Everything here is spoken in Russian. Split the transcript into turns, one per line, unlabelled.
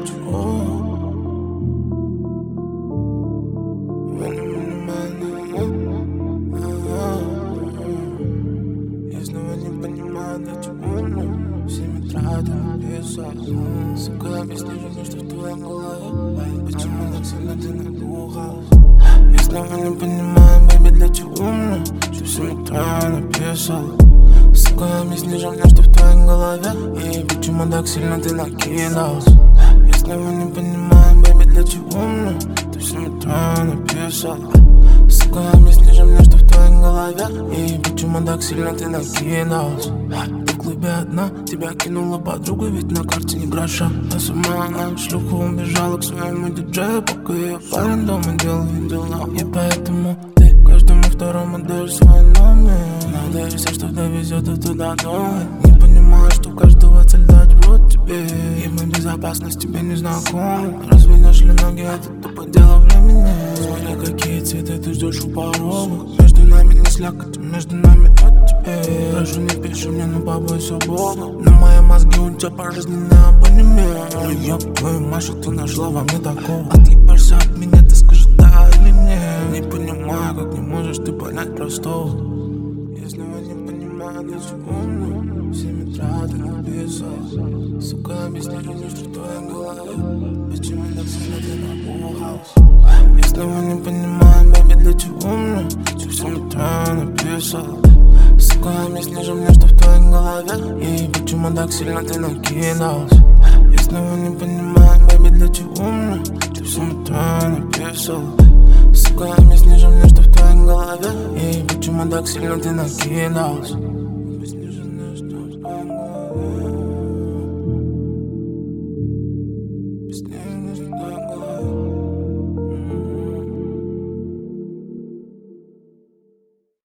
Я снова не понимаю, для чего всеми тратами писал. Сука, объясни мне, что в твоей голове. Почему так сильно ты надухалась? Я снова не понимаю, бэйби, для чего мне ты всеми тратами писал. Сука, объясни же мне, что в твоей голове. И почему так сильно ты накидалась? Я снова не понимаю, бэйби, для чего мне ты всеми тратами писал. Сука, объясни же мне, что в твоей голове. И почему так сильно ты накидалась? Ты в клубе одна, тебя кинула подруга, ведь на карте не гроша. А сама она шлюха убежала к своему диджею, пока ее парень дома делал дела. И поэтому ты каждому второму даешь свой номер. Надеешься, что довезет и туда дома. Не понимаешь, что каждого цель дать в рот тебе. И мы безопасность тебе не знакомы. Разве нашли ноги, это тупо дело времени. Смотря какие цветы ты ждешь у порога. Между нами не слякоть, между нами от тебе. Прошу, не пиши мне, но побойся Бога. На мои мозги у тебя пожизненный абонемент. Ну ёб твою мать, что ты нашла во мне такого. Отлипаешься от меня, ты скажи да или нет. Не понимаю, как не можешь ты понять простого. Я снова не понимаю, для чего мне всеми тратами написал. Сука, объясни мне, что в твоей голове. Почему так сильно ты напугалась? Я снова не понимаю, бэйби, для чего мне ты всеми тратами написал. Сука, объясни же мне, что в твоей голове. И почему так сильно ты накидалась? Я снова не понимаю, бэйби, для чего мне ты всеми тратами написал. Сука, объясни же мне, что в твоей голове. И почему так сильно ты накидалась? Объясни же мне, что в твоей голове. Объясни.